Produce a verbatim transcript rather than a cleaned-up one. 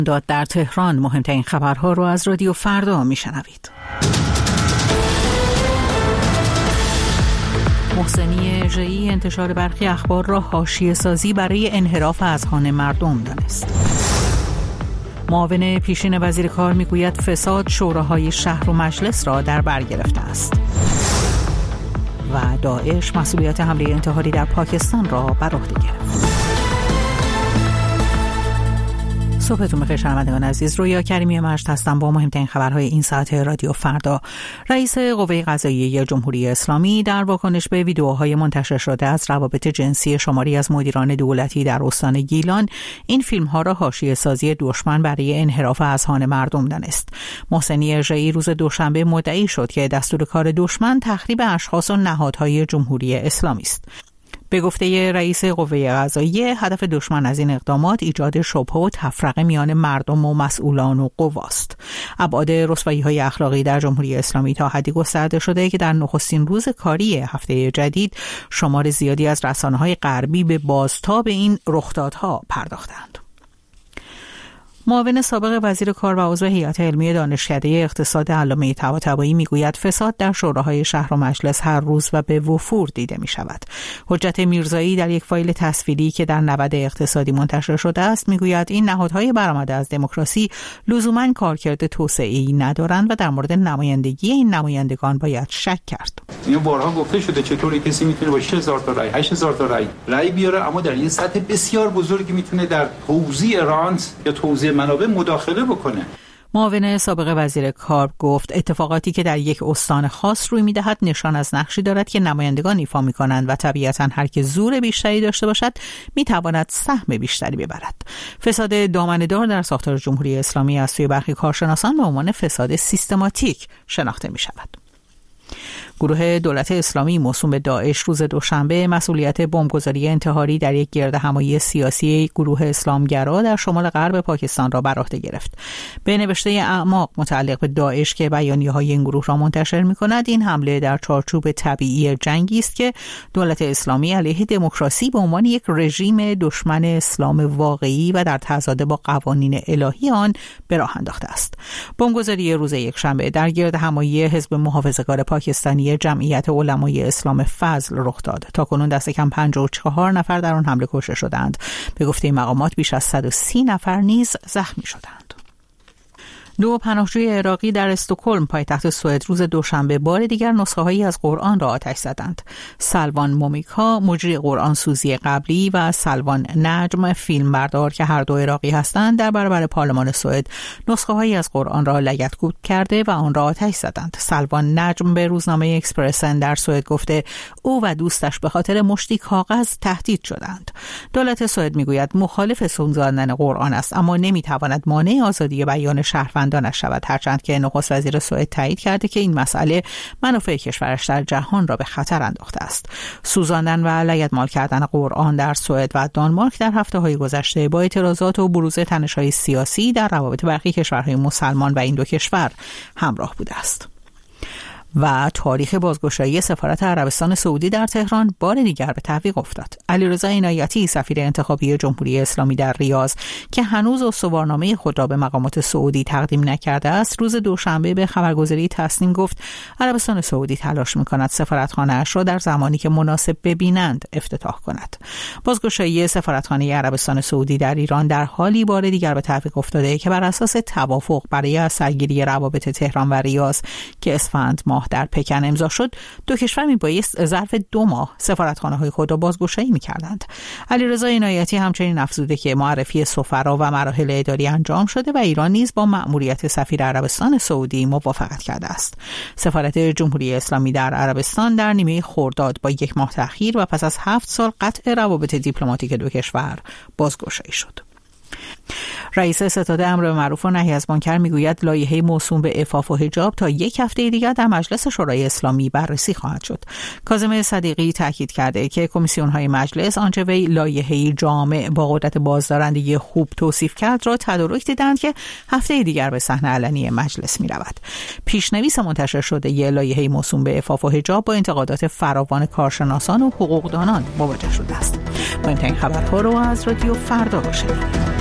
داد در تهران. مهمترین خبرها رو از رادیو فردا میشنوید. محسنی ژئی انتشار برخی اخبار را حاشیه سازی برای انحراف اذهان مردم دانست. معاون پیشین وزیر کار میگوید فساد شوراهای شهر و مجلس را در بر گرفته است. و داعش مسئولیت حمله انتحاری در پاکستان را بر عهده گرفت. صبحتون بخیر شنوندگان عزیز. رویا کریمی مجد هستم با مهمترین خبرهای این ساعت رادیو فردا. رئیس قوه قضاییه جمهوری اسلامی در واکنش به ویدیوهای منتشر شده از روابط جنسی شماری از مدیران دولتی در استان گیلان، این فیلم‌ها را حاشیه سازی دشمن برای انحراف اذهان مردم دانست. محسنی ژئی روز دوشنبه مدعی شد که دستور کار دشمن تخریب اشخاص و نهادهای جمهوری اسلامی است. به گفته رئیس قوه قضاییه، هدف دشمن از این اقدامات ایجاد شبهه و تفرقه میان مردم و مسئولان و قواست. ابعاد رسوایی‌های اخلاقی در جمهوری اسلامی تا حدی گسترده شده که در نخستین روز کاری هفته جدید شمار زیادی از رسانه‌های غربی به بازتاب این رخدادها پرداختند. معاون سابق وزیر کار و عضو هیئت علمی دانشکده اقتصاد علامه طباطبایی میگوید فساد در شوراهای شهر و مجلس هر روز و به وفور دیده می شود. حجت میرزایی در یک فایل تصویری که در نود اقتصادی منتشر شده است میگوید این نهادهای برآمده از دموکراسی لزوما کارکرد توسعه‌ای ندارند و در مورد نمایندگی این نمایندگان باید شک کرد. این بارها گفته شده چطوری کسی میتونه با شش هزار تا رای، هشت هزار تا رای رای بیاره، اما در این سطح بسیار بزرگی میتونه در توزیع رانت یا توزیع منابع مداخله بکنه. معاون سابق وزیر کار گفت اتفاقاتی که در یک استان خاص روی میدهد نشان از نقشی دارد که نمایندگان ایفا میکنند و طبیعتاً هر که زور بیشتری داشته باشد میتواند سهم بیشتری ببرد. فساد دامنه‌دار در ساختار جمهوری اسلامی از سوی برخی کارشناسان به عنوان فساد سیستماتیک شناخته میشود. گروه دولت اسلامی موسوم به داعش روز دوشنبه مسئولیت بمبگذاری انتحاری در یک گردهمایی سیاسی گروه اسلامگرا در شمال غرب پاکستان را بر عهده گرفت. به نوشته اعماق متعلق به داعش که بیانیه‌های این گروه را منتشر می‌کند، این حمله در چارچوب طبیعی جنگی است که دولت اسلامی علیه دموکراسی به عنوان یک رژیم دشمن اسلام واقعی و در تضاد با قوانین الهی آن به راه انداخته است. بمبگذاری روز یکشنبه در گردهمایی حزب محافظه‌کار پاکستانی جمعیت علمای اسلام فضل رخ داد. تاکنون دست کم پنجاه و چهار نفر در آن حمله کشته شدند. به گفته مقامات بیش از صد و سی نفر نیز زخمی شدند. دو پناهجوی عراقی در استکهلم پایتخت سوئد روز دوشنبه بار دیگر نسخه‌هایی از قرآن را آتش زدند. سلوان مومیکا مجری قرآن سوزی قبلی و سلوان نجم فیلمبردار که هر دو عراقی هستند در برابر پارلمان سوئد نسخه‌هایی از قرآن را لگدگود کرده و آن را آتش زدند. سلوان نجم به روزنامه اکسپرسن در سوئد گفته او و دوستش به خاطر مشتی کاغذ تهدید شدند. دولت سوئد میگوید مخالف سوزاندن قرآن است اما نمیتواند مانع آزادی بیان شهروندان نشود، هرچند که نخست وزیر سوئد تایید کرده که این مسئله منافع کشورش در جهان را به خطر انداخته است. سوزاندن و لگدمال کردن قرآن در سوئد و دانمارک در هفته‌های گذشته با اعتراضات و بروز تنش‌های سیاسی در روابط برخی کشورهای مسلمان و این دو کشور همراه بوده است. و تاریخ بازگشایی سفارت عربستان سعودی در تهران بار دیگر به تعویق افتاد. علیرضا عنایتی سفیر انتخابی جمهوری اسلامی در ریاض که هنوز استوارنامه خود را به مقامات سعودی تقدیم نکرده است، روز دوشنبه به خبرگزاری تسنیم گفت عربستان سعودی تلاش می‌کند سفارتخانه‌اش را در زمانی که مناسب ببینند افتتاح کند. بازگشایی سفارتخانه عربستان سعودی در ایران در حالی بار دیگر به تعویق افتاده که بر اساس توافق برای سرگیری روابط تهران و ریاض که اسفند ماه در پکن امضا شد، دو کشور میبایست ظرف دو ماه سفارتخانه‌های خود را بازگشایی می‌کردند. علیرضا عنایتی همچنین افزوده که معرفی سفرا و مراحل اداری انجام شده و ایران نیز با مأموریت سفیر عربستان سعودی موافقت کرده است. سفارت جمهوری اسلامی در عربستان در نیمه خرداد با یک ماه تأخیر و پس از هفت سال قطع روابط دیپلماتیک دو کشور بازگشایی شد. رئیس ستاد امر معروف و نهی از منکر میگوید لایحه موسوم به عفاف و حجاب تا یک هفته دیگر در مجلس شورای اسلامی بررسی خواهد شد. کاظم صدیقی تاکید کرده که کمیسیون‌های مجلس آنچه وی لایحه‌ای جامع با قدرت بازدارندگی خوب توصیف کرد را تدارک دیدند که هفته دیگر به صحنه علنی مجلس می‌رود. پیشنویس منتشر شده ی لایحه موسوم به عفاف و حجاب با انتقادات فراوان کارشناسان و حقوقدانان مواجه شده است. مهمترین خبرها رو از رادیو فردا بشنوید.